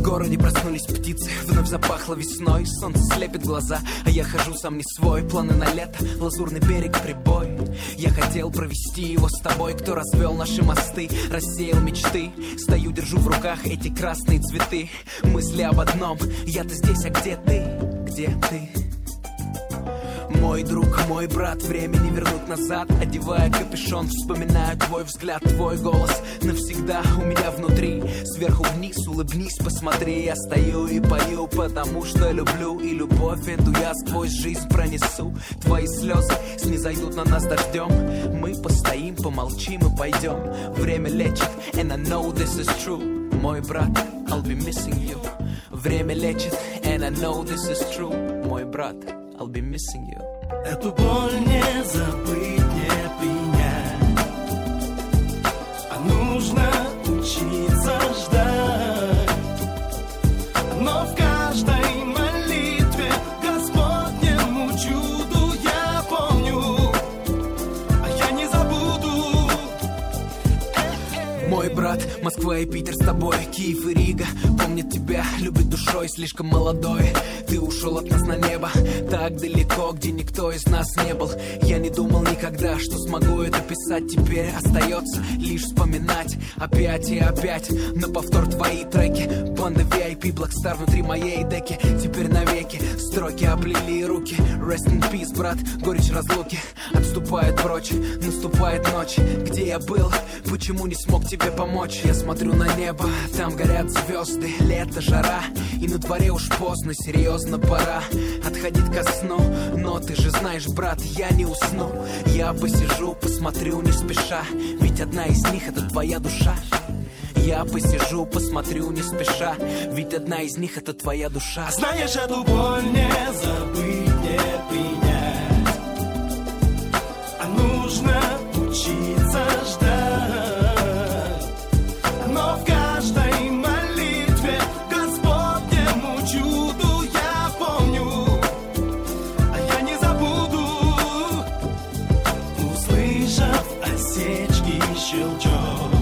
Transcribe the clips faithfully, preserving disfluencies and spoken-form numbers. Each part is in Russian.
городе проснулись птицы, вновь запахло весной. Солнце слепит глаза, а я хожу сам не свой. Планы на лето, лазурный берег, прибой. Я хотел провести его с тобой. Кто развел наши мосты, рассеял мечты. Стою, держу в руках эти красные цветы. Мысли об одном, я-то здесь, а где ты? Где ты? Мой друг, мой брат, время не вернуть назад. Одевая капюшон, вспоминаю твой взгляд, твой голос навсегда у меня внутри. Сверху вниз, улыбнись, посмотри. Я стою и пою, потому что люблю. И любовь эту я сквозь жизнь пронесу. Твои слезы снизойдут на нас дождем. Мы постоим, помолчим и пойдем. Время лечит, and I know this is true. Мой брат, I'll be missing you. Время лечит, and I know this is true. Мой брат, I'll be missing you. Эту боль не забыть, не принять, а нужно учиться ждать. Но в каждой молитве Господнему чуду я помню, а я не забуду. Мой брат, Москва и Питер с тобой, Киев и Рига помнят тебя, любят душой, слишком молодой. Ты ушел от нас на небо, так далеко, где никто из нас не был. Я не думал никогда, что смогу это писать. Теперь остается лишь вспоминать опять и опять на повтор твои треки. Банда ви ай пи, Blackstar внутри моей деки. Теперь навеки строки оплели руки. Rest in peace, брат, горечь разлуки отступает прочь, наступает ночь. Где я был, почему не смог тебе помочь? Я смотрю на небо, там горят звезды. Лето, жара, и на дворе уж поздно, серьезно пора отходить ко сну. Но ты же знаешь, брат, я не усну. Я посижу, посмотрю не спеша, ведь одна из них это твоя душа. Я посижу, посмотрю не спеша, ведь одна из них это твоя душа. А знаешь, эту боль не забыть, не принять, а нужно учиться ждать. Но в каждой молитве Господнему чуду я помню, а я не забуду. Услышав осечки и щелчок,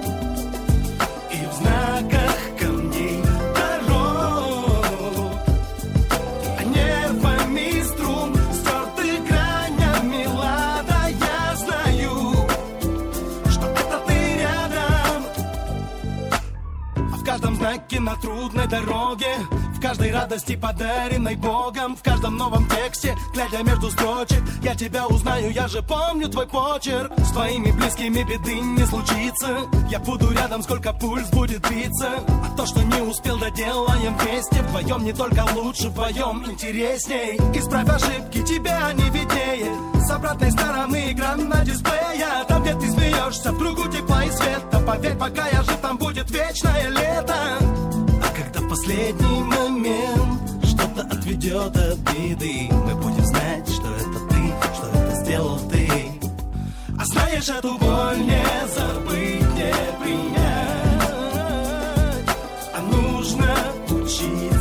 и в знаках камней дорог, а нервами струн стерты гранями лада, я знаю, что это ты рядом. А в каждом знаке на трудной дороге, в каждой радости, подаренной Богом, в каждом новом тексте, глядя между строчек, я тебя узнаю, я же помню твой почерк. С твоими близкими беды не случится, я буду рядом, сколько пульс будет биться. А то, что не успел, доделаем вместе. Вдвоем не только лучше, вдвоем интересней. Исправь ошибки, тебя не виднее. С обратной стороны экран на дисплее, там, где ты смеешься, в кругу тепла и света. Поверь, пока я жив, там будет вечное лето. А когда последний момент что-то отведет от беды, мы будем знать, что это ты, что это сделал ты. А знаешь, эту боль не забыть, не принять, а нужно учиться